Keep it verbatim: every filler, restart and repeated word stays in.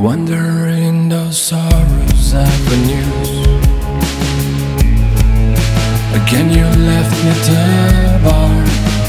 Wandering those sorrows avenues. Again you left me at the bar.